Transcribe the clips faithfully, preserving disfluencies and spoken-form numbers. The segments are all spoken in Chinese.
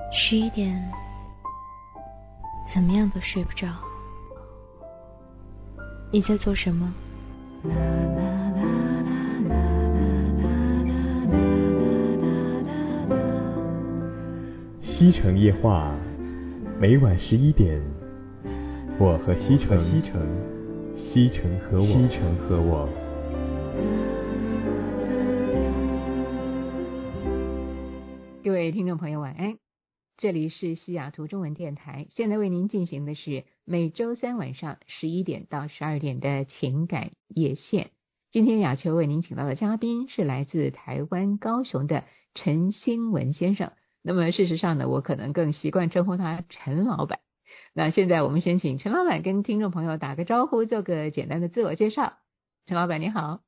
十一点，怎么样都睡不着。你在做什么？ 西城夜话，每晚十一点，我和西城，西城，西城和我，西城和我。 各位听众朋友晚安，这里是西雅图中文电台，现在为您进行的是每周三晚上十一点到十二点的情感夜线。今天雅秋为您请到的嘉宾是来自台湾高雄的陈新文先生，那么事实上呢，我可能更习惯称呼他陈老板。那现在我们先请陈老板跟听众朋友打个招呼，做个简单的自我介绍。陈老板你好。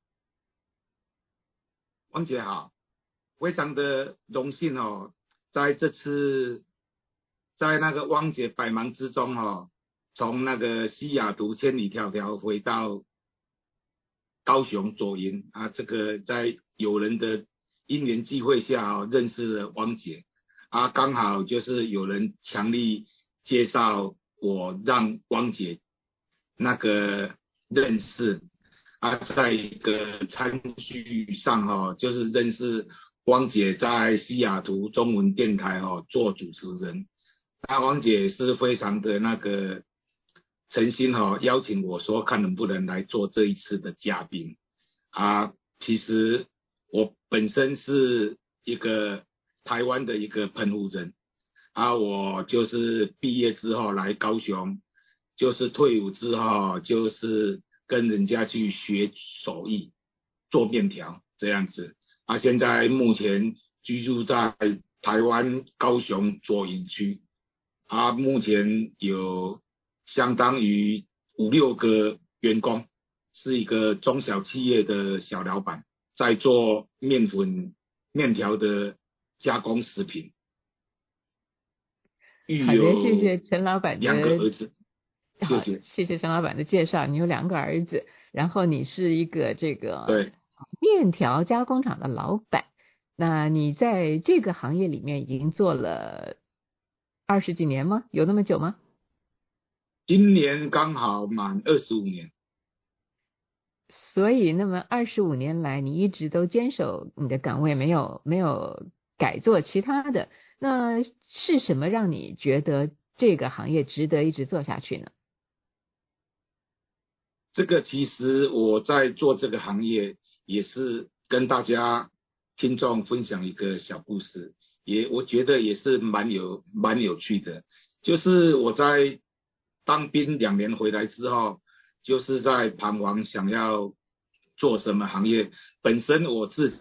王姐好，非常的荣幸哦，在这次在那个汪姐百忙之中哦，从那个西雅图千里迢迢回到高雄左营啊，这个在有人的因缘际会下哦，认识了汪姐啊，刚好就是有人强力介绍我，让汪姐那个认识啊，在一个餐叙上哦，就是认识汪姐在西雅图中文电台哦做主持人，那汪姐是非常的那个诚心哦，邀请我说看能不能来做这一次的嘉宾啊。其实我本身是一个台湾的一个喷壶人啊，我就是毕业之后来高雄，就是退伍之后就是跟人家去学手艺做面条这样子啊，现在目前居住在台湾高雄左营区啊，目前有相当于五六个员工，是一个中小企业的小老板，在做面粉面条的加工食品。 好的，谢谢陈老板的两个儿子，谢谢， 谢谢陈老板的介绍。你有两个儿子，然后你是一个这个对面条加工厂的老板。那你在这个行业里面已经做了二十几年吗？有那么久吗？ 今年刚好满二十五年。 所以，那么二十五年来，你一直都坚守你的岗位，没有没有改做其他的。那是什么让你觉得这个行业值得一直做下去呢？ 这个其实我在做这个行业，也是跟大家听众分享一个小故事，也我觉得也是蛮有蛮有趣的。就是我在当兵两年回来之后，就是在彷徨想要做什么行业。本身我自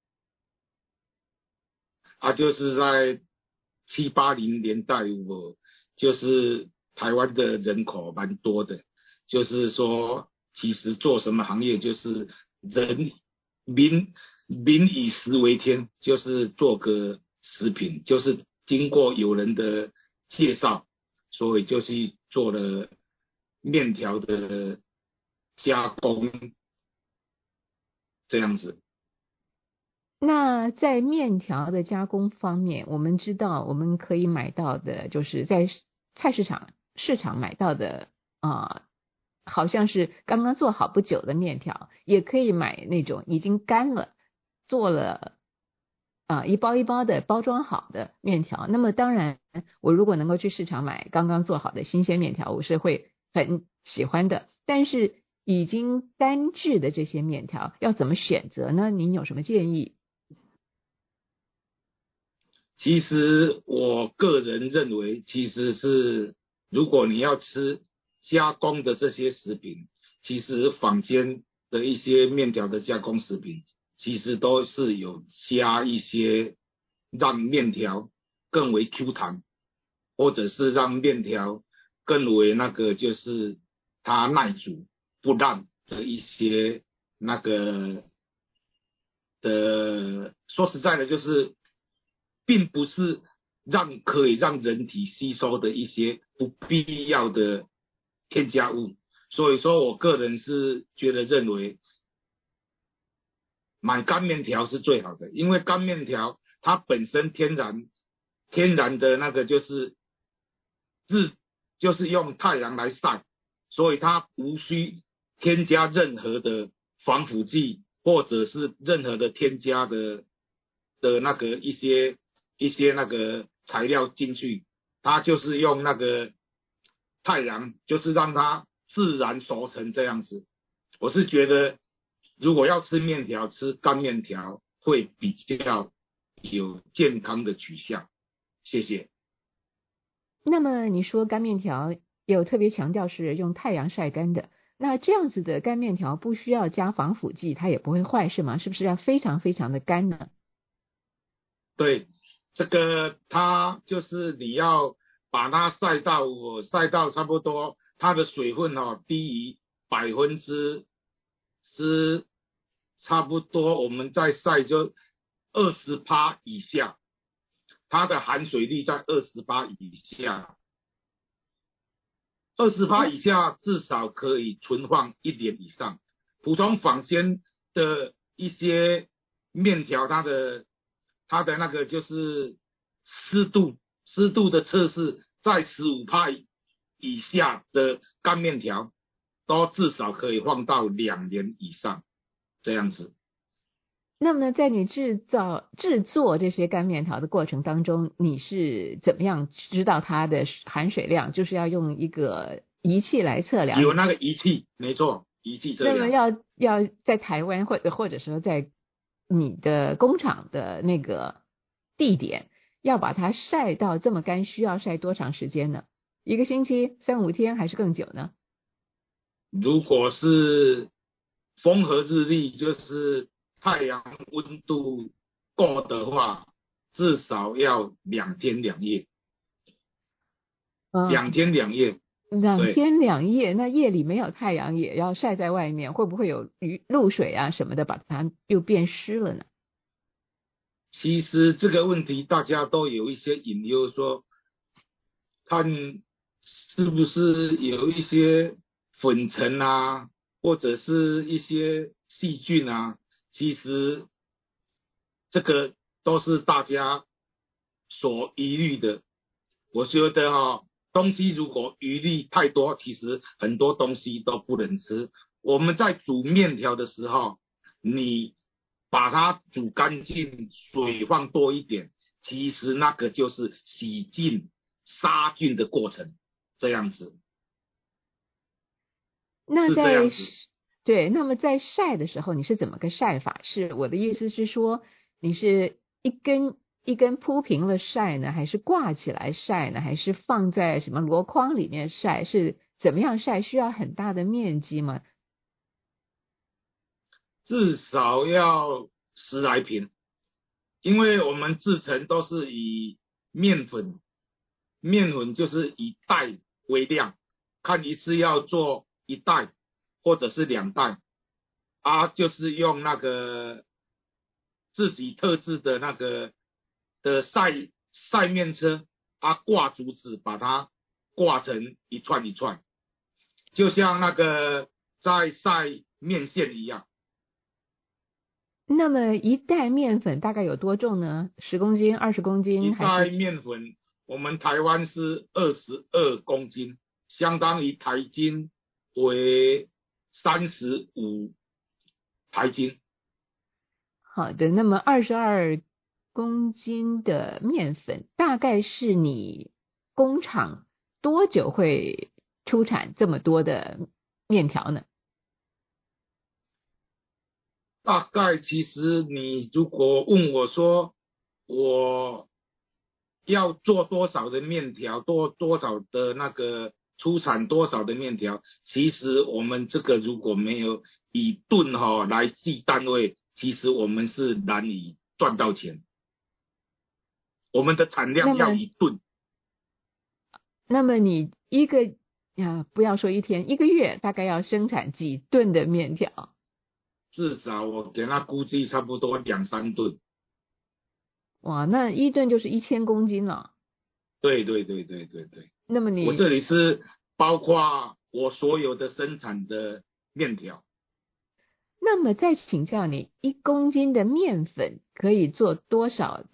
啊，就是在七八零年代，我就是台湾的人口蛮多的，就是说，其实做什么行业就是人民民以食为天，就是做个食品，就是经过有人的介绍，所以就是做了面条的加工这样子。 那在面条的加工方面，我们知道我们可以买到的，就是在菜市场市场买到的啊、呃，好像是刚刚做好不久的面条，也可以买那种已经干了做了啊、呃、一包一包的包装好的面条。那么当然，我如果能够去市场买刚刚做好的新鲜面条，我是会很喜欢的。但是已经干制的这些面条要怎么选择呢？您有什么建议？ 其实我个人认为，其实是如果你要吃加工的这些食品，其实坊间的一些面条的加工食品，其实都是有加一些让面条更为 Q 弹，或者是让面条更为那个就是它耐煮不烂的一些那个的，说实在的，就是并不是让可以让人体吸收的一些不必要的添加物，所以说我个人是觉得认为买干面条是最好的，因为干面条它本身天然天然的那个就是日，就是用太阳来晒，所以它无需添加任何的防腐剂或者是任何的添加的的那个一些一些那个材料进去，它就是用那个太阳，就是让它自然熟成这样子。我是觉得如果要吃面条，吃干面条会比较有健康的取向。谢谢。 那么你说干面条有特别强调是用太阳晒干的，那这样子的干面条不需要加防腐剂，它也不会坏是吗？是不是要非常非常的干呢？ 对，这个它就是你要把它晒到我晒到差不多它的水分哦低于百分之之差不多我们再晒就二十趴以下，它的含水率在二十趴以下，二十趴以下至少可以存放一年以上。普通坊间的一些面条，它的它的那个就是湿度湿度的测试在十五趴以下的干面条，都至少可以放到两年以上这样子。 那么在你制造制作这些干面条的过程当中，你是怎么样知道它的含水量？就是要用一个仪器来测量。 有那个仪器，没错，仪器测量。 那么要要在台湾或者或者说在你的工厂的那个地点，要把它晒到这么干，需要晒多长时间呢？一个星期、三五天还是更久呢？ 如果是风和日丽，就是太阳温度够的话，至少要两天两夜。 嗯， 两天两夜。 两天两夜，那夜里没有太阳也要晒在外面，会不会有雨露水啊什么的把它又变湿了呢？ 其实这个问题大家都有一些隐忧，说看是不是有一些粉尘啊，或者是一些细菌啊，其实这个都是大家所疑虑的。我觉得哦，东西如果余力太多，其实很多东西都不能吃。我们在煮面条的时候，你把它煮干净，水放多一点，其实那个就是洗净杀菌的过程，这样子。 那在对，那么在晒的时候，你是怎么个晒法？是我的意思是说，你是一根一根铺平了晒呢，还是挂起来晒呢，还是放在什么箩筐里面晒？是怎么样晒？需要很大的面积吗？ 至少要十来平，因为我们制成都是以面粉，面粉就是以袋为量，看一次要做一袋或者是两袋，啊，就是用那个自己特制的那个的晒晒面车，它挂竹子把它挂成一串一串，就像那个在晒面线一样。 那么一袋面粉大概有多重呢？十公斤、二十公斤？ 一袋面粉，我们台湾是二十二公斤，相当于台斤为三十五台斤。 好的，那么二十二公斤的面粉，大概是你工厂多久会出产这么多的面条呢？ 大概其实你如果问我说我要做多少的面条，多多少的那个出产多少的面条，其实我们这个如果没有以吨哈、哦、来计单位，其实我们是难以赚到钱。我们的产量要以吨。 那么你一个呀，不要说一天，一个月大概要生产几吨的面条？ 至少我给他估计差不多两三吨。 哇，那一吨就是一千公斤了。 对对对对对对。 那么你我这里是包括我所有的生产的面条。 那么再请教你，一公斤的面粉可以做多少的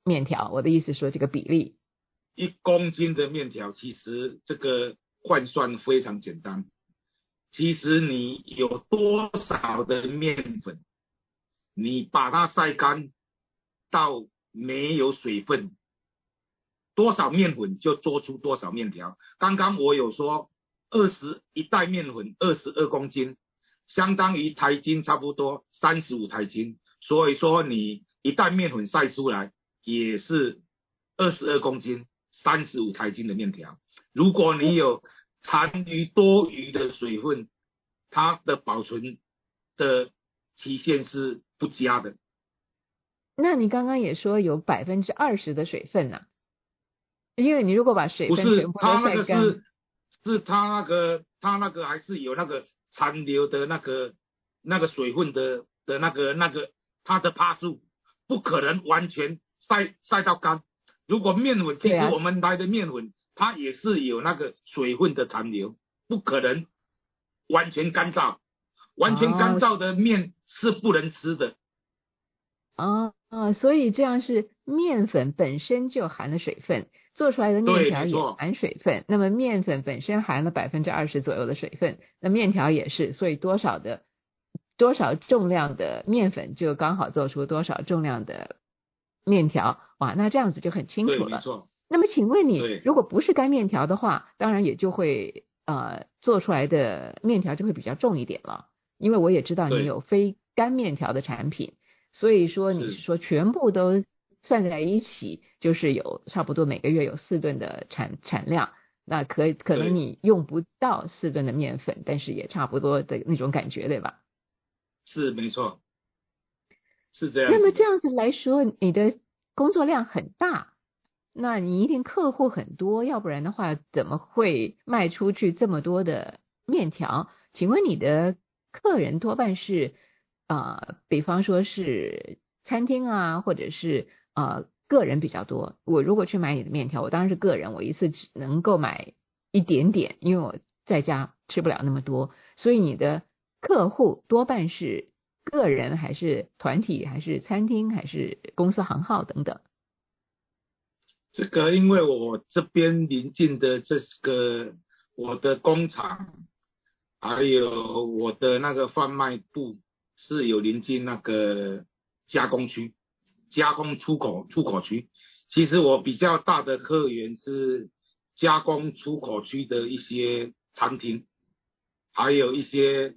面条，我的意思说这个比例。 一公斤的面条，其实这个换算非常简单。其实你有多少的面粉，你把它晒干到没有水分，多少面粉就做出多少面条。刚刚我有说二十一袋面粉二十二公斤，相当于台斤差不多三十五台斤，所以说你一袋面粉晒出来也是二十二公斤三十五台斤的面条。如果你有残余多余的水分，它的保存的期限是不佳的。 那你刚刚也说有百分之二十的水分呢、啊，因为你如果把水分全部都晒干， 不是，是是它那个它那个还是有那个残留的那个那个水分的的那个那个它的趴数，不可能完全晒晒到干。如果面粉，其实我们来的面粉、啊、它也是有那个水分的残留，不可能完全干燥，完全干燥的面是不能吃的。 啊啊，所以这样是面粉本身就含了水分，做出来的面条也含水分。那么面粉本身含了百分之二十左右的水分，那面条也是，所以多少的多少重量的面粉就刚好做出多少重量的面条。哇，那这样子就很清楚了。那么请问你，如果不是干面条的话，当然也就会呃做出来的面条就会比较重一点了，因为我也知道你有非干面条的产品。所以说你是说全部都算在一起，就是有差不多每个月有四吨的产产量，那可可能你用不到四吨的面粉，但是也差不多的那种感觉，对吧？ 是没错，是这样。 那么这样子来说，你的工作量很大，那你一定客户很多，要不然的话怎么会卖出去这么多的面条？请问你的客人多半是呃，比方说是餐厅啊，或者是呃个人比较多。我如果去买你的面条，我当然是个人，我一次只能够买一点点，因为我在家吃不了那么多。所以你的客户多半是个人还是团体还是餐厅还是公司行号等等？ 这个因为我这边临近的这个我的工厂，还有我的那个贩卖部是有临近那个加工区，加工出口出口区。其实我比较大的客源是加工出口区的一些餐厅，还有一些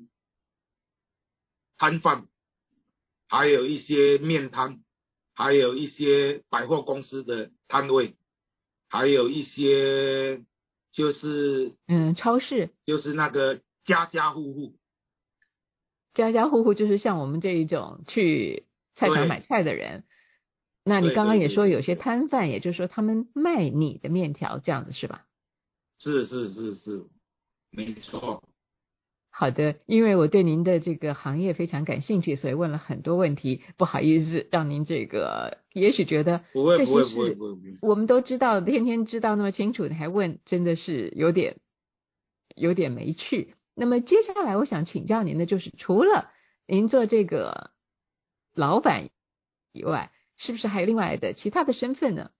摊贩，还有一些面摊，还有一些百货公司的摊位，还有一些就是嗯超市， 就是那个家家户户。 家家户户就是像我们这一种去菜场买菜的人。那你刚刚也说有些摊贩，也就是说他们卖你的面条这样子是吧？ 是是是是，没错。 好的，因为我对您的这个行业非常感兴趣，所以问了很多问题，不好意思让您这个也许觉得这些事我们都知道，天天知道那么清楚，你还问，真的是有点有点没趣。那么接下来我想请教您的就是，除了您做这个老板以外，是不是还有另外的其他的身份呢？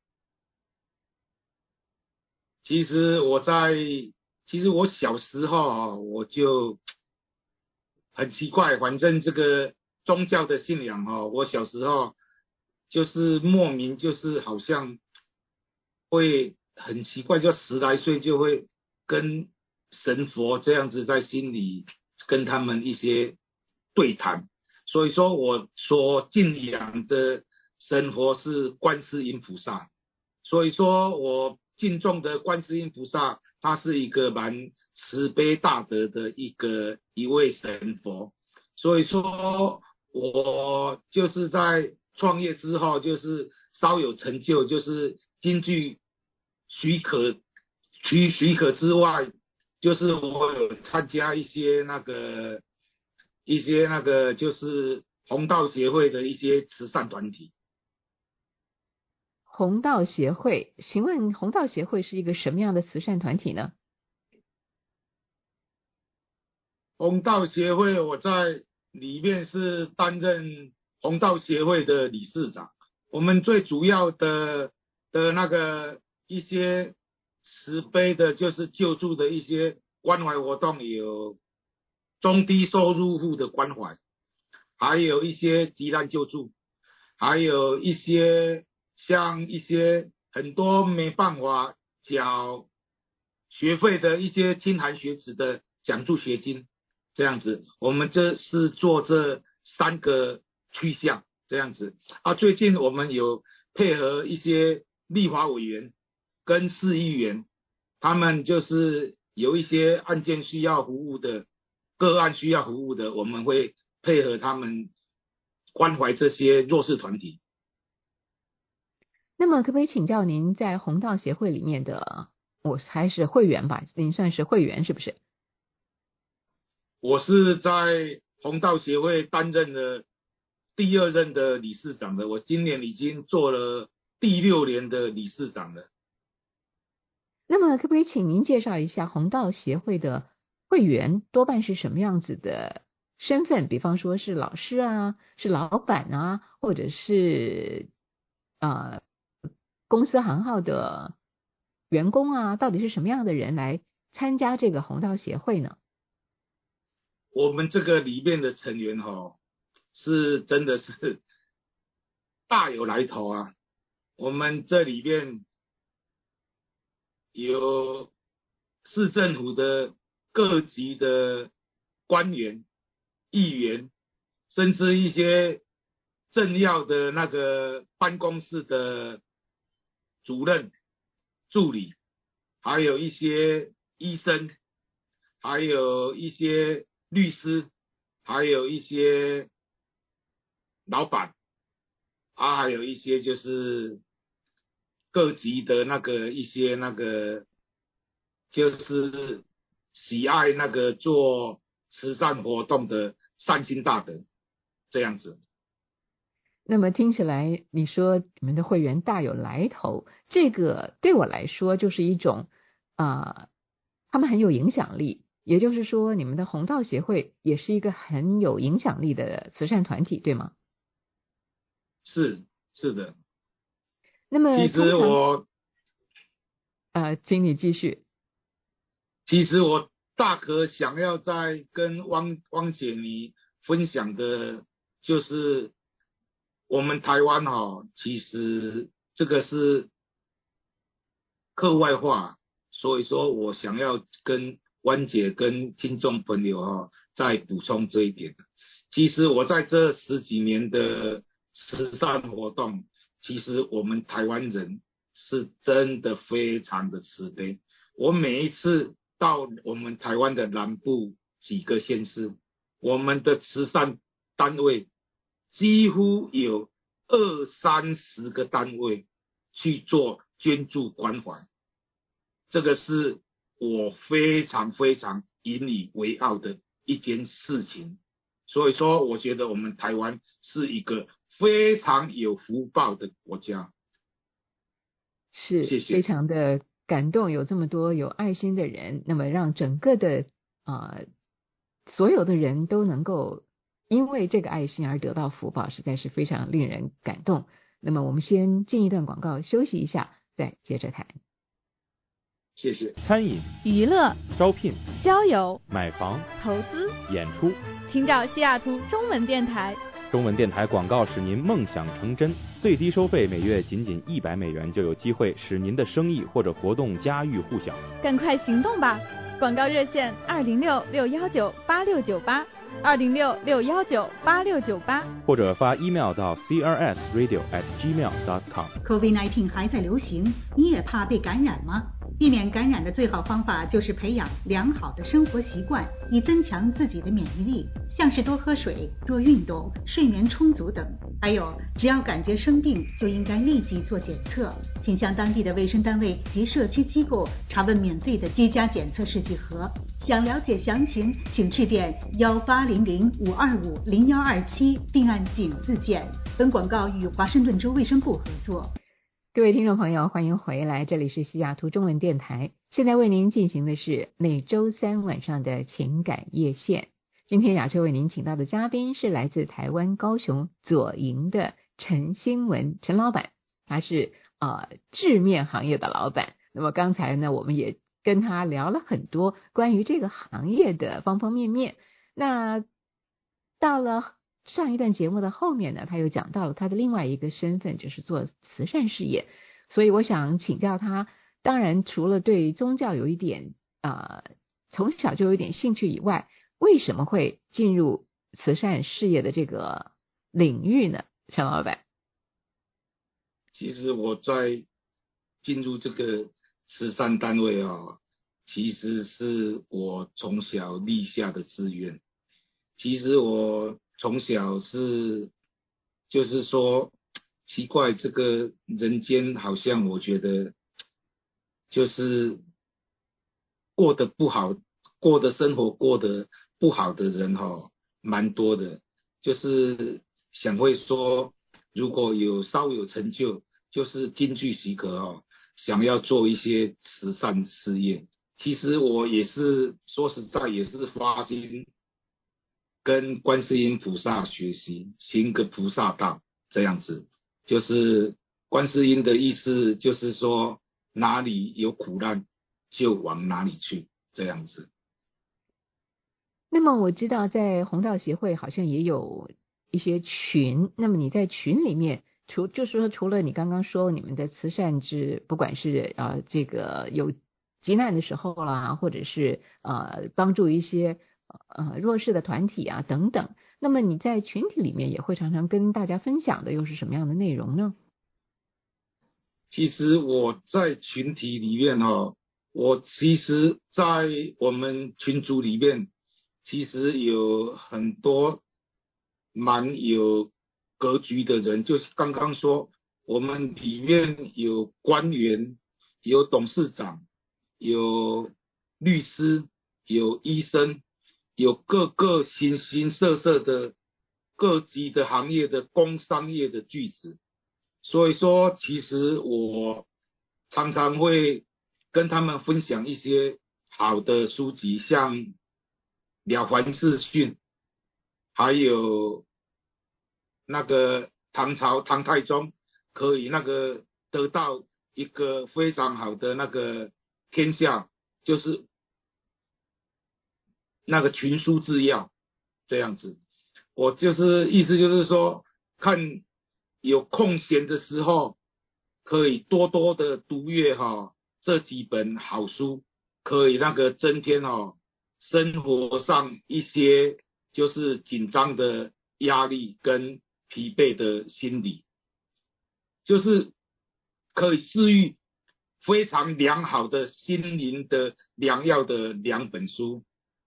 其实我在其实我小时候我就很奇怪，反正这个宗教的信仰我小时候就是莫名就是好像会很奇怪，就十来岁就会跟神佛这样子在心里跟他们一些对谈。所以说我所敬仰的神佛是观世音菩萨，所以说我敬重的观世音菩萨，他是一个蛮慈悲大德的一个一位神佛。所以说我就是在创业之后就是稍有成就，就是经济许可许许可之外，就是我有参加一些那个一些那个就是弘道协会的一些慈善团体。 弘道协会，请问弘道协会是一个什么样的慈善团体呢？ 弘道协会我在里面是担任弘道协会的理事长， 我们最主要的的那个一些慈悲的，就是救助的一些关怀活动，有中低收入户的关怀，还有一些急难救助，还有一些像一些很多没办法缴学费的一些清寒学子的奖助学金，这样子，我们这是做这三个趋向这样子啊。最近我们有配合一些立法委员跟市议员，他们就是有一些案件需要服务的个案需要服务的，我们会配合他们关怀这些弱势团体。 那么可不可以请教您在弘道协会里面的，我还是会员吧，您算是会员是不是？ 我是在弘道协会担任了第二任的理事长的，我今年已经做了第六年的理事长了。 那么可不可以请您介绍一下弘道协会的会员多半是什么样子的身份？比方说是老师啊，是老板啊，或者是呃公司行号的员工啊，到底是什么样的人来参加这个弘道协会呢？ 我们这个里面的成员齁，是真的是大有来头啊。我们这里面有市政府的各级的官员、议员，甚至一些政要的那个办公室的主任、助理，还有一些医生，还有一些律师，还有一些老板，啊，还有一些就是各级的那个一些那个就是喜爱那个做慈善活动的善心大德这样子。 那么听起来你说你们的会员大有来头，这个对我来说就是一种啊、呃，他们很有影响力，也就是说你们的弘道协会也是一个很有影响力的慈善团体，对吗？ 是是的。 那么其实我呃，请你继续。 其实我大可想要再跟汪汪姐你分享的，就是我们台湾哈、哦，其实这个是课外话，所以说我想要跟汪姐跟听众朋友哈、哦、再补充这一点。其实我在这十几年的慈善活动，其实我们台湾人是真的非常的慈悲。我每一次到我们台湾的南部几个县市，我们的慈善单位几乎有二三十个单位去做捐助关怀，这个是我非常非常引以为傲的一件事情。所以说我觉得我们台湾是一个非常有福报的国家。 是， 谢谢， 非常的感动，有这么多有爱心的人，那么让整个的啊、呃、所有的人都能够因为这个爱心而得到福报，实在是非常令人感动。那么我们先进一段广告休息一下，再接着谈。 谢谢。 餐饮、 娱乐、 招聘、 交友、 买房、 投资、 演出， 请找西雅图中文电台。 中文电台广告使您梦想成真，最低收费每月仅仅一百美元，就有机会使您的生意或者活动家喻户晓。 赶快行动吧！广告热线二零六六幺九八六九八，二零六六幺九八六九八， 或者发 email 到 c r s radio at gmail dot com。 COVID 十九 还在流行，你也怕被感染吗？避免感染的最好方法就是培养良好的生活习惯，以增强自己的免疫力，像是多喝水、多运动、睡眠充足等。还有，只要感觉生病，就应该立即做检测，请向当地的卫生单位及社区机构查问免费的居家检测试剂盒。想了解详情，请致电幺八零零五二五零幺二七，并按井字键。本广告与华盛顿州卫生部合作。 各位听众朋友，欢迎回来，这里是西雅图中文电台，现在为您进行的是每周三晚上的情感夜线。今天雅秋为您请到的嘉宾是来自台湾高雄左营的陈新文陈老板，他是呃制面行业的老板。那么刚才呢，我们也跟他聊了很多关于这个行业的方方面面。那到了上一段节目的后面呢，他又讲到了他的另外一个身份，就是做慈善事业。所以我想请教他，当然除了对宗教有一点呃从小就有一点兴趣以外，为什么会进入慈善事业的这个领域呢？陈老板。 其实我在进入这个慈善单位啊，其实是我从小立下的志愿。其实我从小是就是说奇怪，这个人间好像我觉得就是过得不好，过的生活过得不好的人哈，蛮多的。就是想会说，如果有稍有成就，就是经济许可哦，想要做一些慈善事业。其实我也是说实在，也是发心跟观世音菩萨学习，行个菩萨道这样子。就是观世音的意思，就是说哪里有苦难就往哪里去这样子。 那么我知道在弘道协会好像也有一些群，那么你在群里面除就是说除了你刚刚说你们的慈善之，不管是呃这个有急难的时候啦，或者是呃帮助一些呃弱势的团体啊等等，那么你在群体里面也会常常跟大家分享的又是什么样的内容呢？ 其实我在群体里面哦，我其实在我们群组里面其实有很多蛮有格局的人，就是刚刚说我们里面有官员，有董事长，有律师，有医生，有各个形形色色的各级的行业的工商业的巨子。所以说其实我常常会跟他们分享一些好的书籍，像《了凡四训》，还有那个唐朝唐太宗可以那个得到一个非常好的那个天下，就是那个群书治要这样子。我就是意思就是说，看有空闲的时候可以多多的读阅哈这几本好书，可以那个增添哈生活上一些就是紧张的压力跟疲惫的心理，就是可以治愈非常良好的心灵的良药的两本书。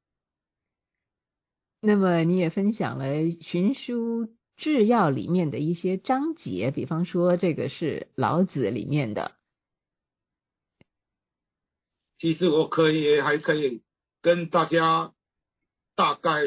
那么你也分享了群书治要里面的一些章节，比方说这个是老子里面的。 其实我可以还可以跟大家大概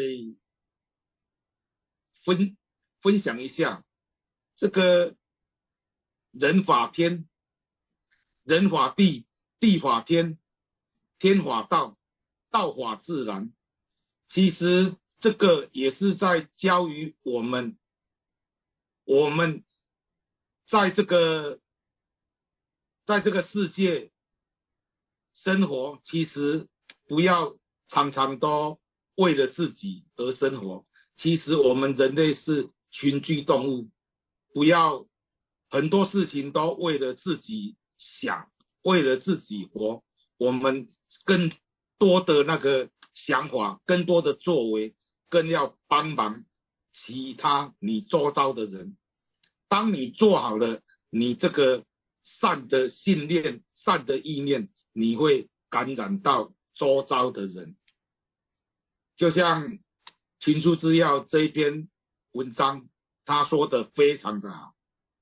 分分享一下这个人法天，人法地，地法天，天法道，道法自然。其实这个也是在教育我们，我们在这个在这个世界生活，其实不要常常都为了自己而生活。其实我们人类是群居动物，不要很多事情都为了自己想，为了自己活。我们更多的那个想法，更多的作为，更要帮忙其他你周遭的人。当你做好了你这个善的信念，善的意念，你会感染到周遭的人。就像群书治要这一篇文章，他说的非常的好。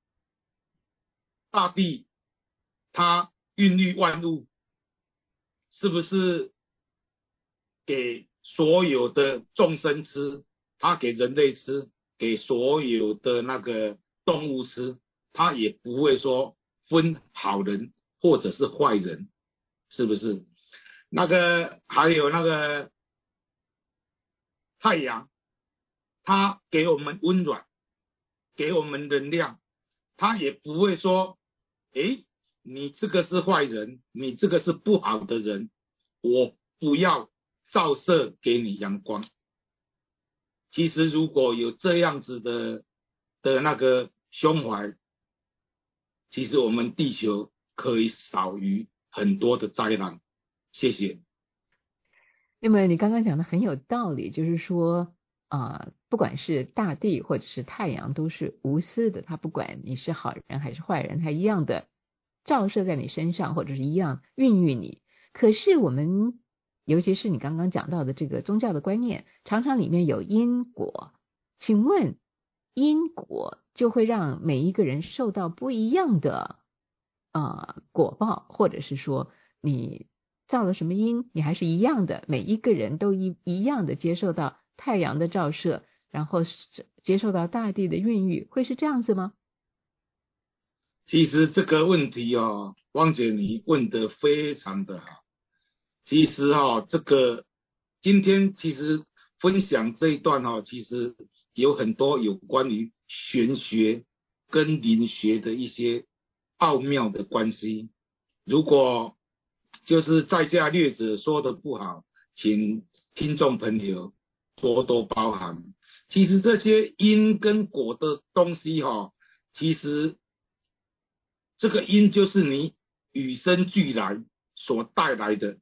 大地它孕育万物，是不是给所有的众生吃？它给人类吃，给所有的那个动物吃，它也不会说分好人或者是坏人，是不是？那个还有那个太阳，它给我们温暖， 给我们能量，他也不会说，诶，你这个是坏人，你这个是不好的人，我不要照射给你阳光。其实如果有这样子的的那个胸怀，其实我们地球可以少于很多的灾难。谢谢。 那么你刚刚讲的很有道理，就是说啊、呃，不管是大地或者是太阳都是无私的，它不管你是好人还是坏人，它一样的照射在你身上，或者是一样孕育你。可是我们尤其是你刚刚讲到的这个宗教的观念，常常里面有因果，请问因果就会让每一个人受到不一样的呃果报，或者是说你造了什么因，你还是一样的，每一个人都一一样的接受到太阳的照射，然后接受到大地的孕育，会是这样子吗？ 其实这个问题哦，汪姐你问得非常的好。其实哦，这个今天其实分享这一段哦，其实有很多有关于玄学跟灵学的一些奥妙的关系。如果就是在下略者说的不好，请听众朋友多多包涵。其实这些因跟果的东西哦，其实这个因就是你与生俱来所带来的，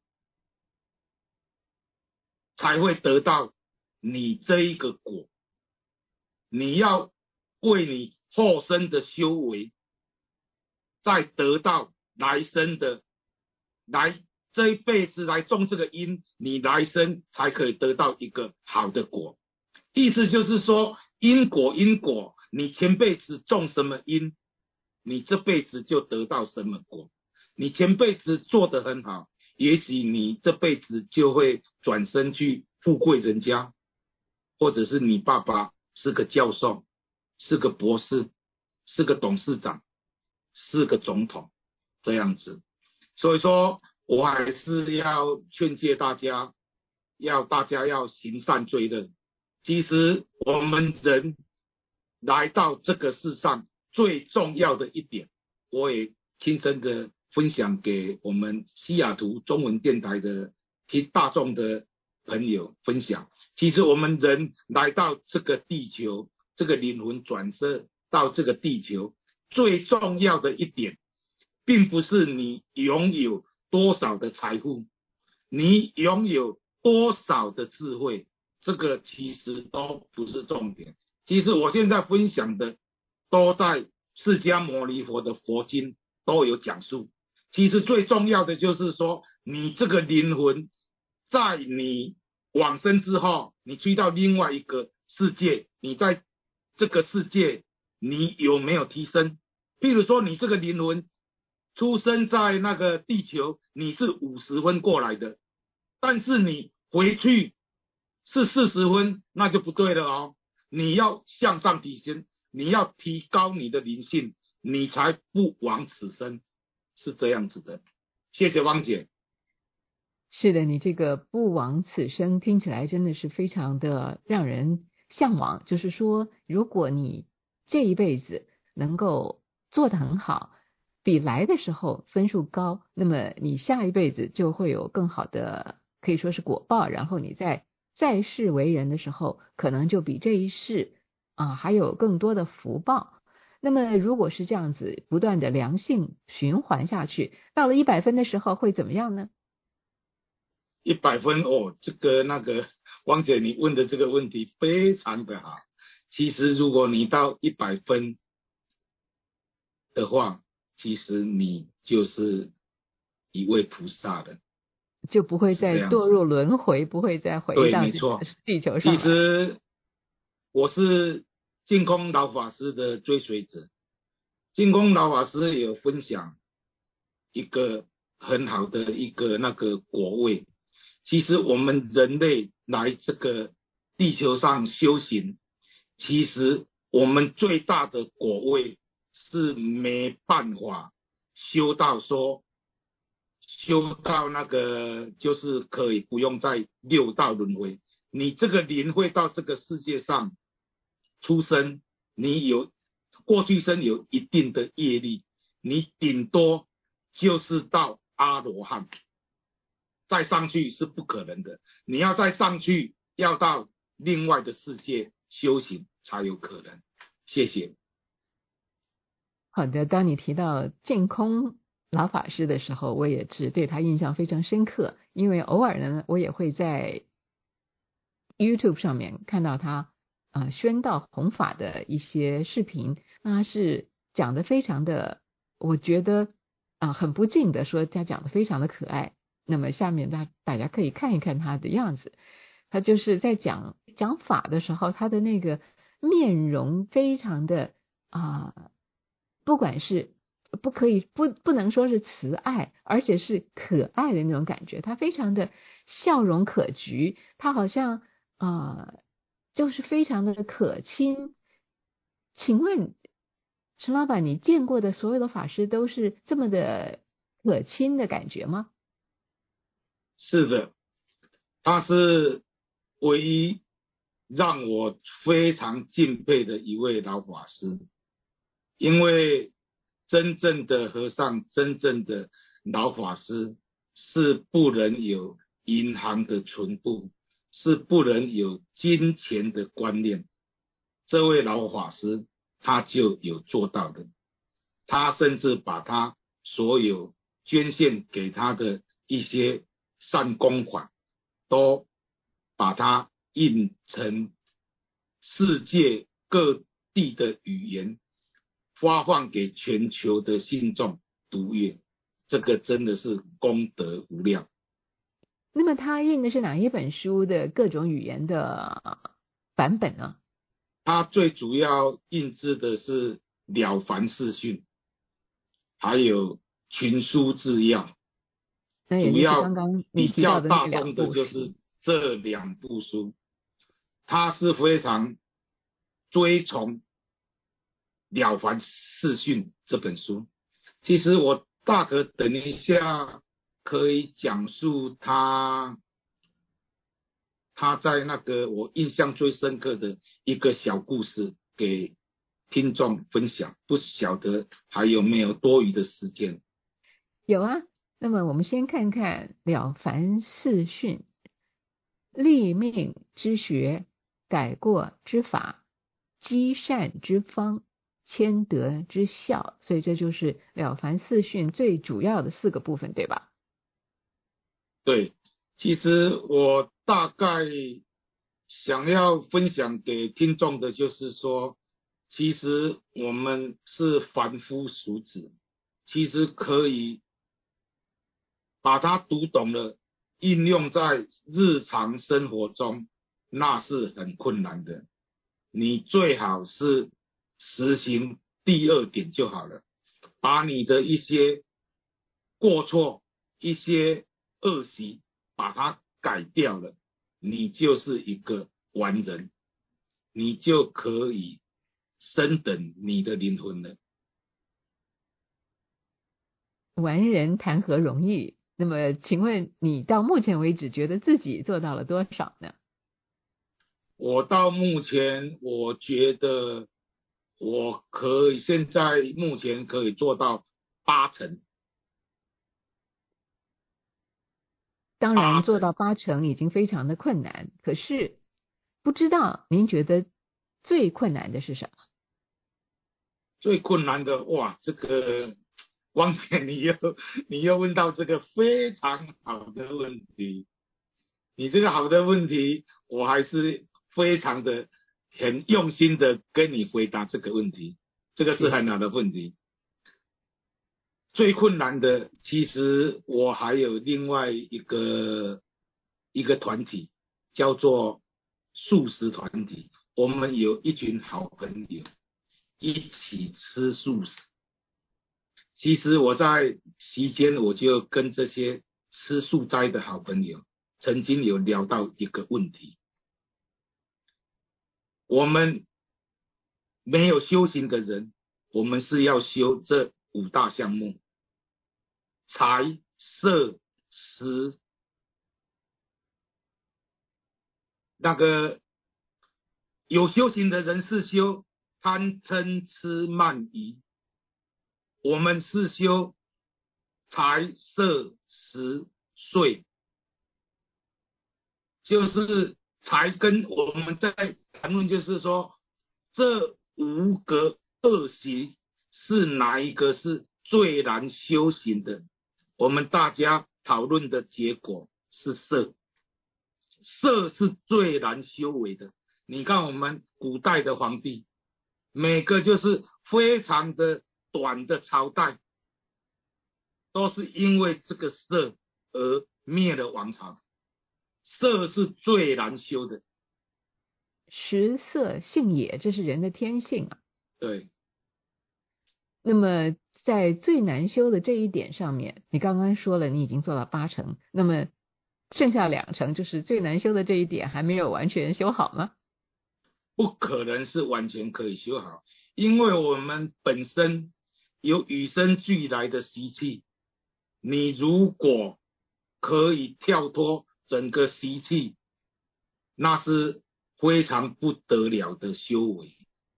才会得到你这一个果。你要为你后生的修为，再得到来生的，来这一辈子来种这个因，你来生才可以得到一个好的果。意思就是说，因果因果，你前辈子种什么因，你这辈子就得到什么果。你前辈子做得很好，也许你这辈子就会转身去富贵人家，或者是你爸爸是个教授，是个博士，是个董事长，是个总统，这样子。所以说我还是要劝诫大家，要大家要行善追乐。其实我们人来到这个世上最重要的一点，我也亲身的分享给我们西雅图中文电台的听大众的朋友分享。其实我们人来到这个地球，这个灵魂转世到这个地球，最重要的一点，并不是你拥有多少的财富，你拥有多少的智慧，这个其实都不是重点。其实我现在分享的都在释迦牟尼佛的佛经都有讲述。其实最重要的就是说，你这个灵魂在你往生之后，你去到另外一个世界，你在这个世界你有没有提升？譬如说你这个灵魂出生在那个地球，你是五十分过来的，但是你回去是四十分，那就不对了哦。你要向上提升，你要提高你的灵性，你才不枉此生，是这样子的。谢谢汪姐。 是的，你这个不枉此生听起来真的是非常的让人向往。就是说，如果你这一辈子能够做得很好，比来的时候分数高，那么你下一辈子就会有更好的，可以说是果报，然后你在在世为人的时候，可能就比这一世啊还有更多的福报。那么如果是这样子不断的良性循环下去，到了一百分的时候会怎么样呢？ 一百分哦，这个那个汪姐你问的这个问题非常的好。其实如果你到一百分的话，其实你就是一位菩萨了， 就不会再堕入轮回，不会再回到这个地球上。 其实我是净空老法师的追随者，净空老法师有分享一个很好的一个那个果位。其实我们人类来这个地球上修行，其实我们最大的果位是没办法修到说修到那个就是可以不用再六道轮回。你这个灵会到这个世界上出生，你有过去生有一定的业力，你顶多就是到阿罗汉，再上去是不可能的。你要再上去，要到另外的世界修行才有可能。谢谢。 好的，当你提到净空老法师的时候，我也是对他印象非常深刻，因为偶尔呢，我也会在 YouTube 上面看到他呃宣道弘法的一些视频，那他是讲的非常的，我觉得啊、呃、很不敬的说他讲的非常的可爱。那么下面大大家可以看一看他的样子，他就是在讲讲法的时候，他的那个面容非常的啊、呃，不管是不可以不不能说是慈爱，而且是可爱的那种感觉，他非常的笑容可掬，他好像呃就是非常的可亲。请问陈老板，你见过的所有的法师都是这么的可亲的感觉吗？ 是的，他是唯一让我非常敬佩的一位老法师，因为真正的和尚，真正的老法师是不能有银行的存簿，是不能有金钱的观念。这位老法师他就有做到的，他甚至把他所有捐献给他的一些善功法都把它印成世界各地的语言，发放给全球的信众读阅，这个真的是功德无量。 那么他印的是哪一本书的各种语言的版本呢？ 他最主要印制的是《了凡四训》，还有《群书治要》， 那也就是刚刚你提到的那比较大众的就是这两部书。他是非常追崇《了凡四训》这本书。其实我大可等一下可以讲述他他在那个我印象最深刻的一个小故事给听众分享，不晓得还有没有多余的时间。 有啊，那么我们先看看了凡四训：立命之学，改过之法，积善之方，谦德之孝。所以这就是了凡四训最主要的四个部分，对吧？ 对，其实我大概想要分享给听众的就是说，其实我们是凡夫俗子，其实可以把它读懂了，应用在日常生活中，那是很困难的。你最好是实行第二点就好了，把你的一些过错、一些恶习把它改掉了，你就是一个完人，你就可以升等你的灵魂了。 完人谈何容易？那么请问你到目前为止觉得自己做到了多少呢？ 我到目前我觉得我可以现在目前可以做到八成。 当然做到八成已经非常的困难，可是不知道您觉得最困难的是什么？ 最困难的，哇，这个汪姐你又你又问到这个非常好的问题，你这个好的问题我还是非常的很用心的跟你回答这个问题，这个是很好的问题。最困难的，其实我还有另外一个一个团体，叫做素食团体。我们有一群好朋友一起吃素食。其实我在期间我就跟这些吃素斋的好朋友曾经有聊到一个问题，我们没有修行的人，我们是要修这五大项目：财、色、食。那个有修行的人是修贪嗔痴慢疑，我们是修财色食睡，就是财跟我们在谈论，就是说这五个恶习是哪一个是最难修行的？我们大家讨论的结果是色，色是最难修为的。你看我们古代的皇帝，每个就是非常的短的朝代，都是因为这个色而灭了王朝。色是最难修的， 食色性也，这是人的天性啊。 对。 那么在最难修的这一点上面，你刚刚说了你已经做到八成，那么剩下两成就是最难修的这一点还没有完全修好吗？ 不可能是完全可以修好，因为我们本身有与生俱来的习气，你如果可以跳脱整个习气，那是非常不得了的修为，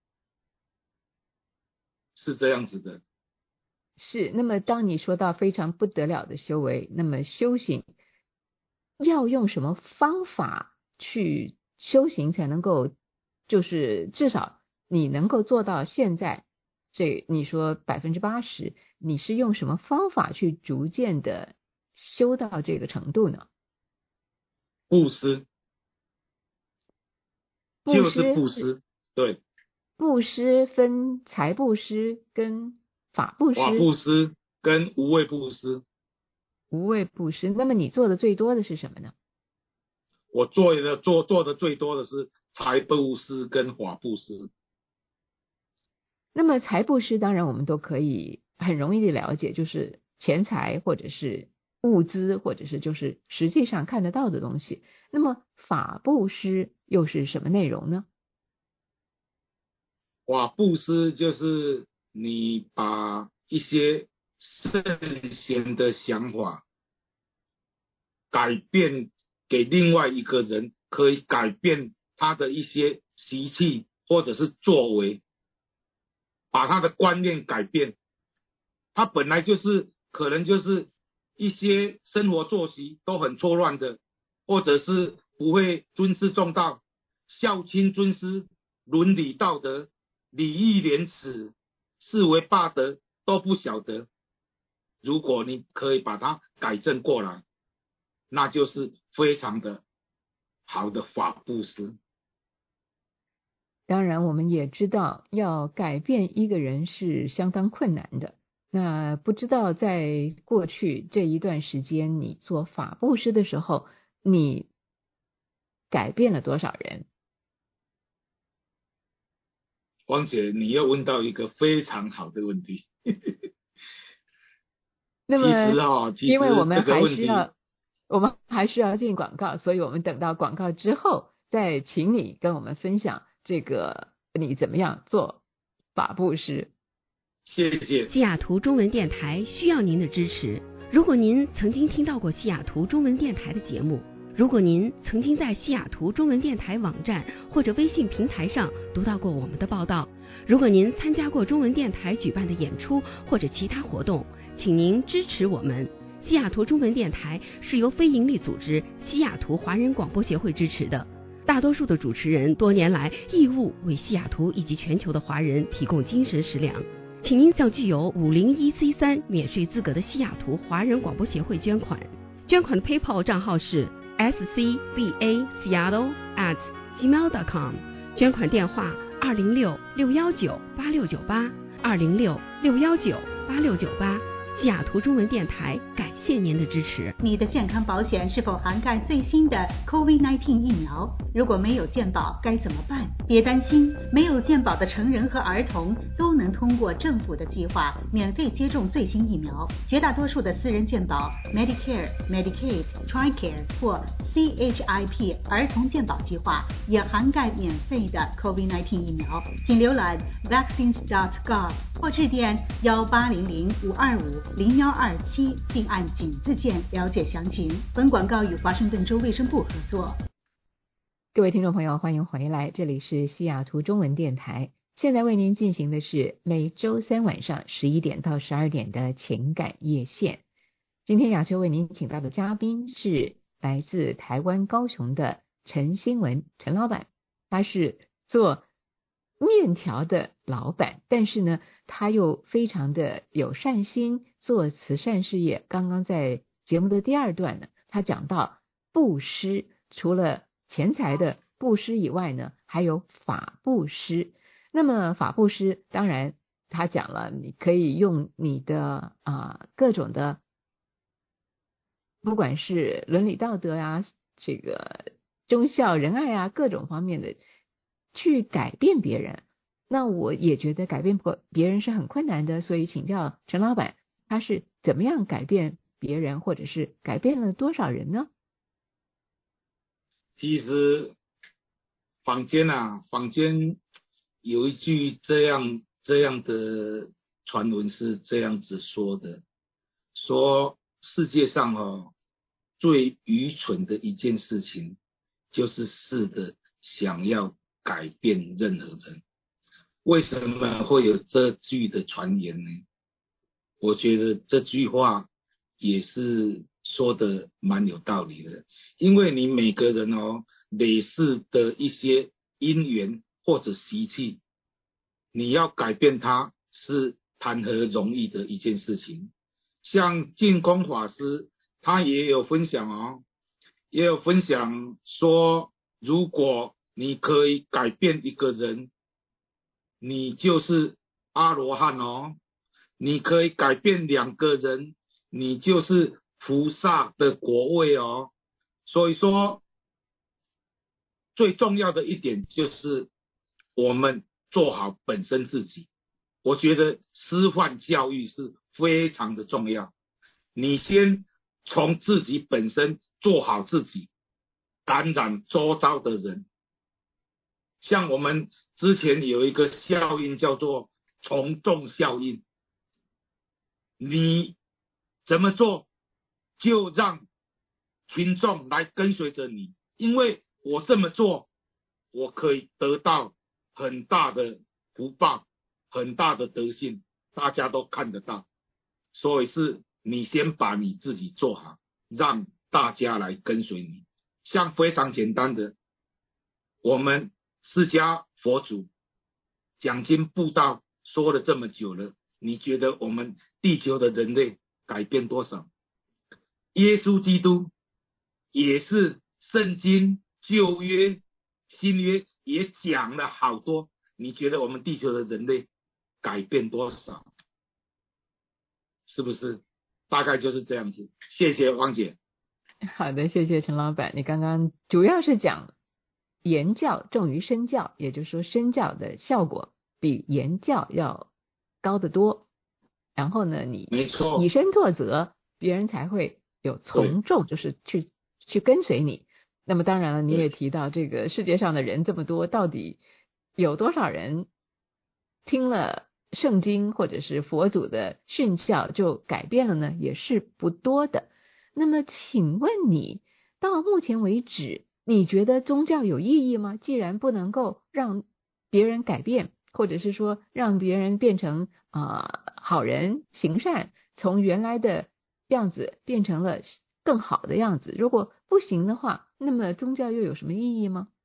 是这样子的。 是，那么当你说到非常不得了的修为，那么修行要用什么方法去修行才能够，就是至少你能够做到现在这你说百分之八十，你是用什么方法去逐渐的修到这个程度呢？ 布施，就是布施，对。 布施分财布施跟法布施， 法布施跟无畏布施。 无畏布施，那么你做的最多的是什么呢？ 我做的做做的最多的是财布施跟法布施。 那么财布施当然我们都可以很容易的了解，就是钱财或者是物资，或者是就是实际上看得到的东西。那么法布施又是什么内容呢？ 法布施就是你把一些圣贤的想法改变给另外一个人，可以改变他的一些习气或者是作为，把他的观念改变。他本来就是可能就是一些生活作息都很错乱的，或者是不会尊师重道、孝亲尊师、伦理道德、礼义廉耻、视为霸德都不晓得。如果你可以把它改正过来，那就是非常的好的法布施。 当然我们也知道要改变一个人是相当困难的，那不知道在过去这一段时间你做法布施的时候，你改变了多少人？ 汪姐，你又问到一个非常好的问题。 那么其实哦，其实因为我们还需要我们还需要进广告，所以我们等到广告之后再请你跟我们分享这个你怎么样做法布施。 谢谢。 西雅图中文电台需要您的支持。如果您曾经听到过西雅图中文电台的节目，如果您曾经在西雅图中文电台网站或者微信平台上读到过我们的报道，如果您参加过中文电台举办的演出或者其他活动，请您支持我们。西雅图中文电台是由非营利组织西雅图华人广播协会支持的，大多数的主持人多年来义务为西雅图以及全球的华人提供精神食粮。请您向具有五零一 C 三免税资格的西雅图华人广播协会捐款，捐款的 PayPal 账号是 s c b a seattle at gmail dot com， 捐款电话二零六六幺九八六九八二零六六幺九八六九八。西雅图中文电台感谢您的支持。 你的健康保险是否涵盖最新的 COVID 十九 疫苗？如果没有健保该怎么办？别担心，没有健保的成人和儿童都能通过政府的计划免费接种最新疫苗。绝大多数的私人健保 Medicare、Medicaid、TRICARE 或 C H I P 儿童健保计划也涵盖免费的 COVID 十九 疫苗。请浏览 vaccines dot gov 或致电幺八零零五二五零幺二七，并按井字键了解详情。本广告与华盛顿州卫生部合作。 各位听众朋友，欢迎回来，这里是西雅图中文电台。 现在为您进行的是每周三晚上十一点到十二点的情感夜线。今天雅秋为您请到的嘉宾是来自台湾高雄的陈新文陈老板，他是做面条的老板，但是呢他又非常的有善心，做慈善事业。刚刚在节目的第二段呢，他讲到布施，除了钱财的布施以外呢，还有法布施。那么法布施当然他讲了，你可以用你的啊、呃、各种的，不管是伦理道德啊，这个忠孝仁爱啊，各种方面的去改变别人。那我也觉得改变别人是很困难的，所以请教陈老板，他是怎么样改变别人，或者是改变了多少人呢？ 其实坊间啊，坊间有一句这样这样的传闻是这样子说的，说世界上哦最愚蠢的一件事情，就是试着想要改变任何人。为什么会有这句的传言呢？我觉得这句话也是说的蛮有道理的，因为你每个人哦累世的一些因缘或者习气，你要改变它是谈何容易的一件事情。像净空法师他也有分享哦，也有分享说，如果你可以改变一个人，你就是阿罗汉哦；你可以改变两个人，你就是菩萨的果位哦。所以说最重要的一点就是我们做好本身自己。我觉得师范教育是非常的重要，你先从自己本身做好自己，感染周遭的人。像我们之前有一个效应叫做从众效应，你怎么做就让群众来跟随着你，因为我这么做我可以得到很大的福报，很大的德性，大家都看得到。所以是你先把你自己做好，让大家来跟随你。像非常简单的，我们释迦佛祖讲经布道说了这么久了，你觉得我们地球的人类改变多少？耶稣基督也是圣经旧约新约也讲了好多，你觉得我们地球的人类改变多少？是不是？大概就是这样子。谢谢汪姐。 好的，谢谢陈老板。你刚刚主要是讲言教重于身教，也就是说身教的效果比言教要高得多。然后呢，你没错， 以身作则，别人才会有从众，就是去去跟随你。那么当然了，你也提到这个世界上的人这么多，到底有多少人听了圣经或者是佛祖的训教就改变了呢？也是不多的。那么请问你到目前为止，你觉得宗教有意义吗？既然不能够让别人改变，或者是说让别人变成啊、呃、好人行善，从原来的样子变成了更好的样子，如果不行的话，那么宗教又有什么意义吗？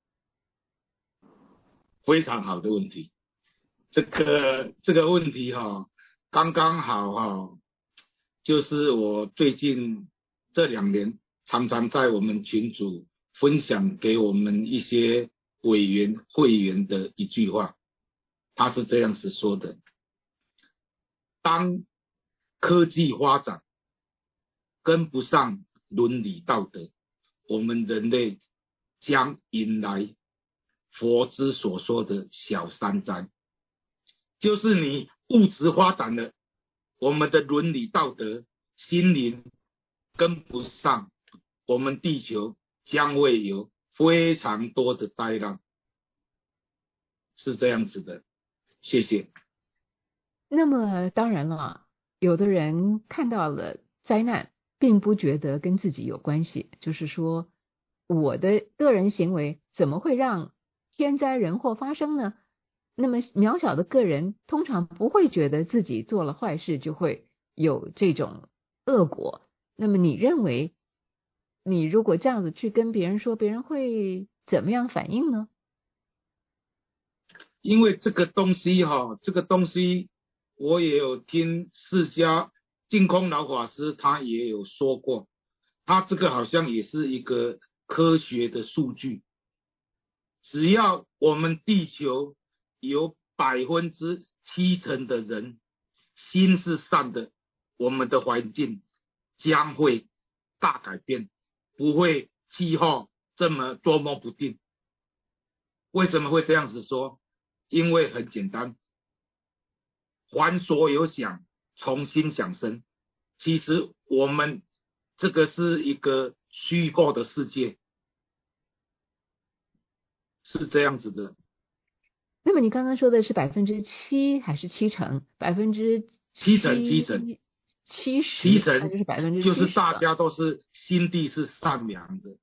非常好的问题。这个这个问题哈、哦，刚刚好哈、哦，就是我最近这两年常常在我们群组分享给我们一些委员会员的一句话，他是这样子说的：当科技发展跟不上伦理道德，我们人类将迎来佛之所说的小三灾，就是你物质发展了，我们的伦理道德心灵跟不上，我们地球将会有非常多的灾难，是这样子的。谢谢。 那么当然了，有的人看到了灾难并不觉得跟自己有关系，就是说我的个人行为怎么会让天灾人祸发生呢？ 那么渺小的个人通常不会觉得自己做了坏事就会有这种恶果。那么你认为，你如果这样子去跟别人说，别人会怎么样反应呢？ 因为这个东西哈，这个东西我也有听释迦净空老法师他也有说过，他这个好像也是一个科学的数据，只要我们地球有百分之七成的人心是善的，我们的环境将会大改变，不会气候这么捉摸不定。为什么会这样子说？因为很简单，凡所有想，从心想生。其实我们这个是一个虚构的世界，是这样子的。 那么你刚刚说的是百分之七还是七成？百分之七成，七成， 七十， 七成就是百分之就是大家都是心地是善良的。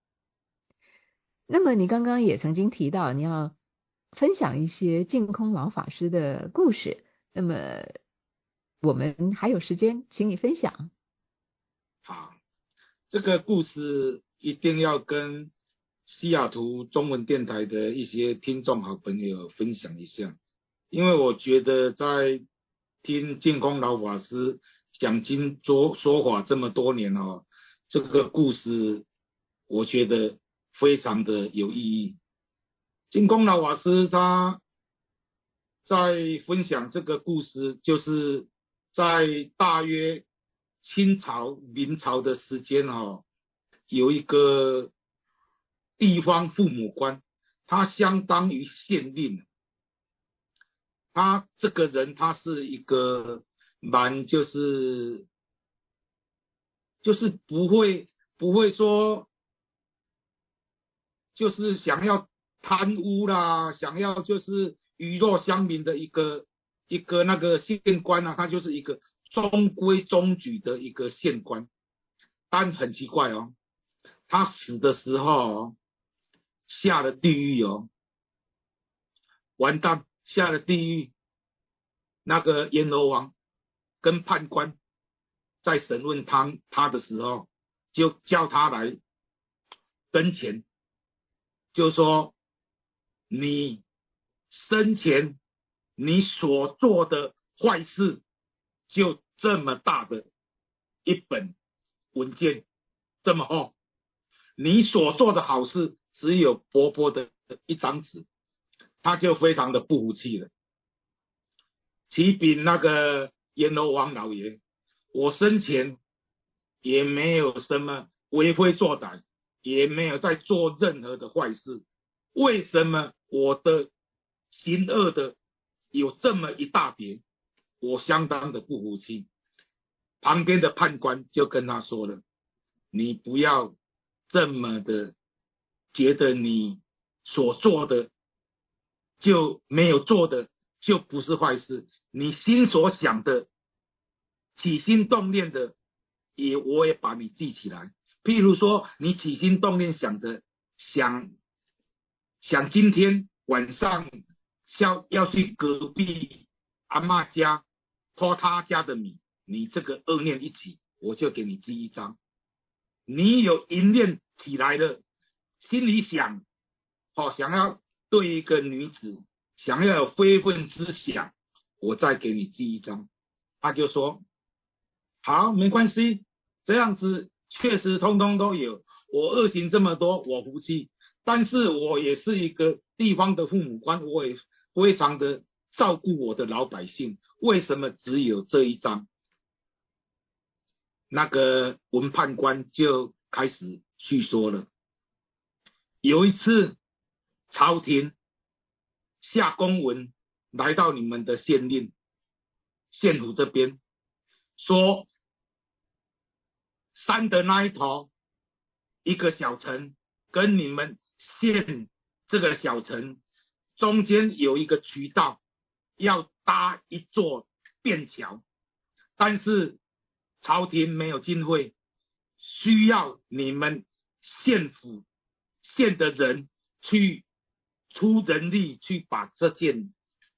那么你刚刚也曾经提到你要分享一些净空老法师的故事，那么我们还有时间，请你分享。 好，这个故事一定要跟西雅图中文电台的一些听众好朋友分享一下，因为我觉得在听净空老法师讲经说说法这么多年哦，这个故事我觉得非常的有意义。净空老法师他在分享这个故事，就是在大约清朝明朝的时间哦，有一个地方父母官，他相当于县令，他这个人他是一个蛮就是就是不会不会说就是想要贪污啦，想要就是鱼肉乡民的一个一个那个县官啊，他就是一个中规中矩的一个县官。但很奇怪哦，他死的时候哦，下了地狱哦，完蛋，下了地狱。那个阎罗王跟判官在审问他他的时候，就叫他来跟前，就说你生前你所做的坏事就这么大的一本文件，这么厚，你所做的好事只有薄薄的一张纸。他就非常的不服气了，启禀那个阎罗王老爷，我生前也没有什么为非作歹，也没有在做任何的坏事，为什么我的行恶的有这么一大叠？我相当的不服气。旁边的判官就跟他说了，你不要这么的觉得你所做的就没有做的就不是坏事，你心所想的起心动念的也我也把你记起来。譬如说你起心动念想的想想今天晚上要要去隔壁阿嬷家偷他家的米，你这个恶念一起，我就给你记一张。你有淫念起来了，心里想哦，想要对一个女子想要有非分之想，我再给你记一张。他就说好，没关系，这样子确实通通都有，我恶行这么多，我服气，但是我也是一个地方的父母官，我也非常的照顾我的老百姓，为什么只有这一张？那个文判官就开始叙说了。有一次朝廷下公文来到你们的县令县府这边，说山的那一头一个小城跟你们县这个小城中间有一个渠道，要搭一座便桥，但是朝廷没有经费，需要你们县府县的人去出人力去把这件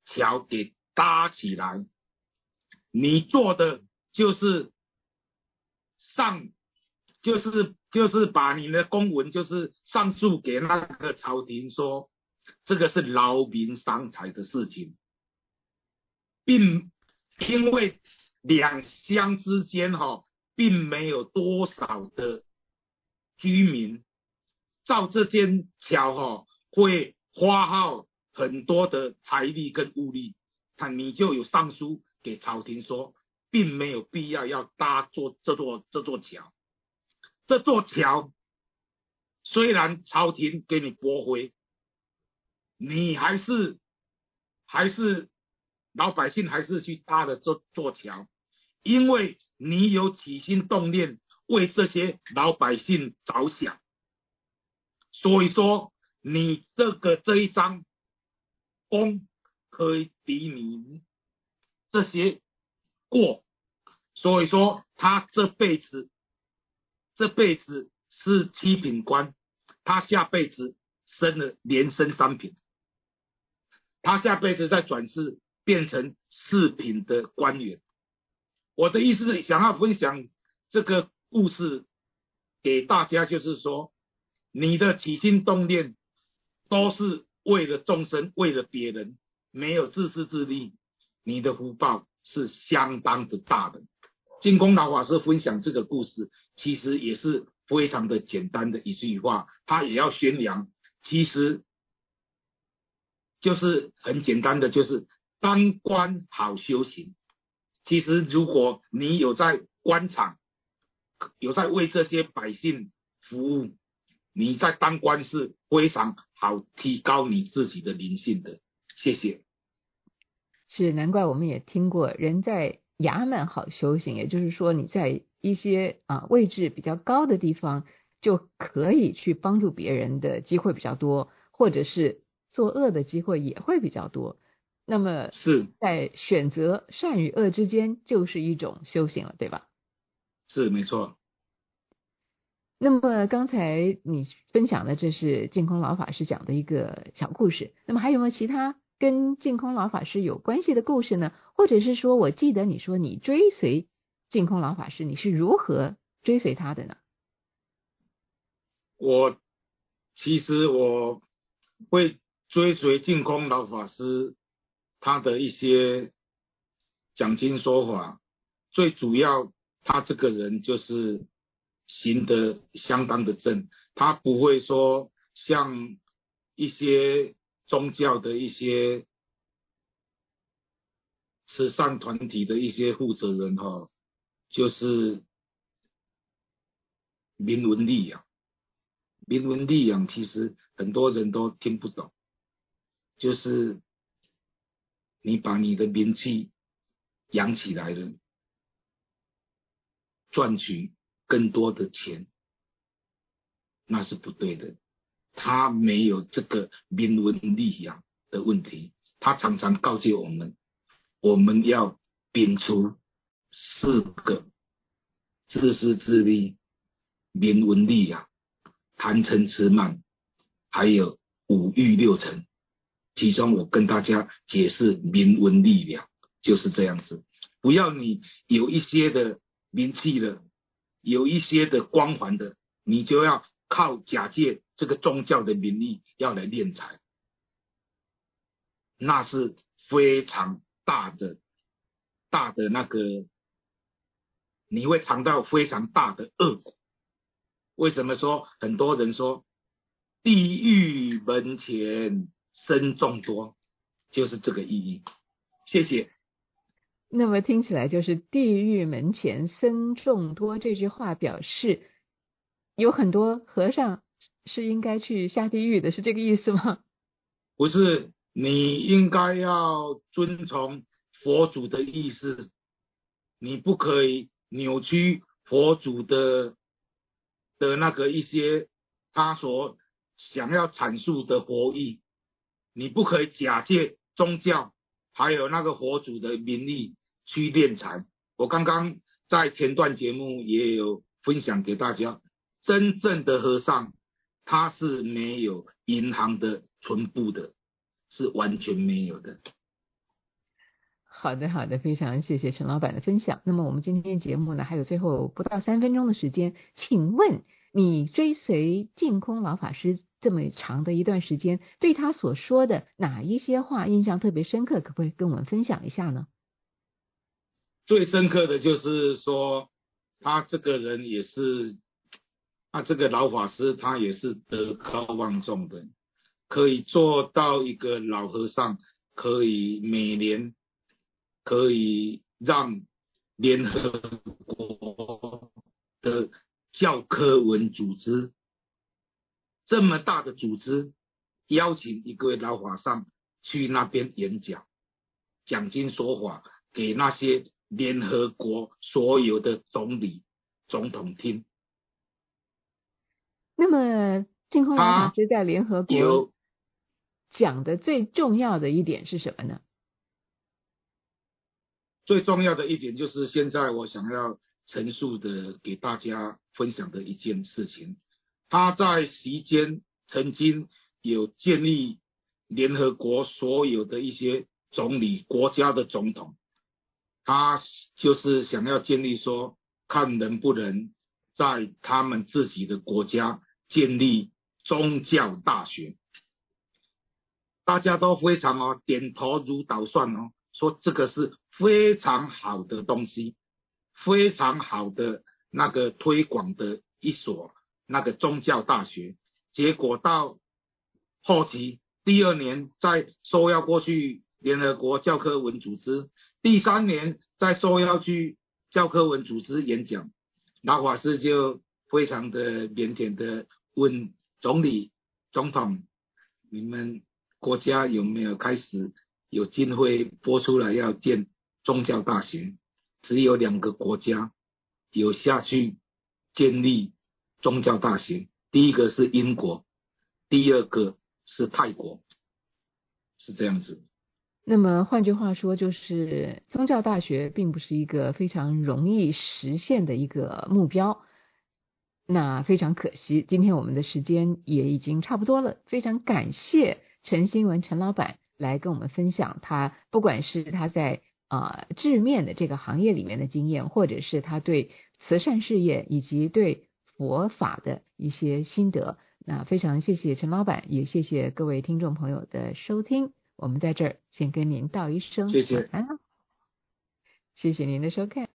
桥给搭起来，你做的就是上，就是就是把你的公文就是上诉给那个朝廷说，这个是劳民伤财的事情，并因为两乡之间哈、哦，并没有多少的居民，造这间桥哈、哦，会花耗很多的财力跟物力，他你就有上书给朝廷说，并没有必要要搭做这座这座桥。这座桥虽然朝廷给你驳回，你还是还是老百姓还是去搭了这座桥，因为你有起心动念为这些老百姓着想，所以说你这个这一张功可以抵你这些过，所以说他这辈子这辈子是七品官，他下辈子升了连升三品，他下辈子再转世变成四品的官员。我的意思是想要分享这个故事给大家，就是说你的起心动念都是为了众生，为了别人，没有自私自利，你的福报是相当的大的。净空老法师分享这个故事，其实也是非常的简单的一句话，他也要宣扬，其实就是很简单的，就是当官好修行。其实如果你有在官场，有在为这些百姓服务，你在当官是非常好提高你自己的灵性的。谢谢。 是，难怪我们也听过人在衙门好修行，也就是说你在一些啊位置比较高的地方就可以去帮助别人的机会比较多，或者是作恶的机会也会比较多。那么是在选择善与恶之间就是一种修行了，对吧？ 是，没错。 那么刚才你分享的这是净空老法师讲的一个小故事，那么还有没有其他跟净空老法师有关系的故事呢？或者是说，我记得你说你追随净空老法师，你是如何追随他的呢？ 我其实我会追随净空老法师他的一些讲经说法，最主要他这个人就是行得相当的正，他不会说像一些宗教的一些慈善团体的一些负责人哈，就是明文利养。明文利养其实很多人都听不懂，就是你把你的名气养起来了，赚取更多的钱，那是不对的。他没有这个明文利养的问题，他常常告诫我们，我们要摒除四个自私自利、明文利养、贪嗔痴慢，还有五欲六尘。其中我跟大家解释明文利养就是这样子，不要你有一些的名气了，有一些的光环的，你就要靠假借这个宗教的名义要来敛财，那是非常大的大的那个，你会尝到非常大的恶果。为什么说很多人说地狱门前僧众多，就是这个意义。谢谢。 那么听起来就是地狱门前僧众多这句话表示有很多和尚是应该去下地狱的，是这个意思吗？ 不是，你应该要遵从佛祖的意思，你不可以扭曲佛祖的的那个一些他所想要阐述的佛意，你不可以假借宗教还有那个佛祖的名义去敛财。我刚刚在前段节目也有分享给大家，真正的和尚他是没有银行的存簿的，是完全没有的。 好的，好的，非常谢谢陈老板的分享。那么我们今天节目呢，还有最后不到三分钟的时间，请问你追随净空老法师这么长的一段时间，对他所说的哪一些话印象特别深刻，可不可以跟我们分享一下呢？ 最深刻的就是说，他这个人也是，他这个老法师，他也是德高望重的，可以做到一个老和尚，可以每年可以让联合国的教科文组织这么大的组织邀请一个老和尚去那边演讲，讲经说法给那些联合国所有的总理总统听。 那么净空老法师在联合国讲的最重要的一点是什么呢？ 最重要的一点就是现在我想要陈述的给大家分享的一件事情，他在席间曾经有建立联合国所有的一些总理国家的总统，他就是想要建立说，看能不能在他们自己的国家建立宗教大学。大家都非常哦点头如捣蒜哦，说这个是非常好的东西，非常好的那个推广的一所那个宗教大学。结果到后期第二年再受邀过去联合国教科文组织，第三年再受邀去教科文组织演讲，老法师就非常的腼腆的问总理总统，你们国家有没有开始有经费拨出来要建宗教大学？只有两个国家有下去建立宗教大学，第一个是英国，第二个是泰国，是这样子。 那么换句话说，就是宗教大学并不是一个非常容易实现的一个目标。那非常可惜，今天我们的时间也已经差不多了，非常感谢陈新文陈老板来跟我们分享他不管是他在呃制面的这个行业里面的经验，或者是他对慈善事业以及对佛法的一些心得。那非常谢谢陈老板，也谢谢各位听众朋友的收听，我们在这儿先跟您道一声谢谢， 晚安了，谢谢您的收看。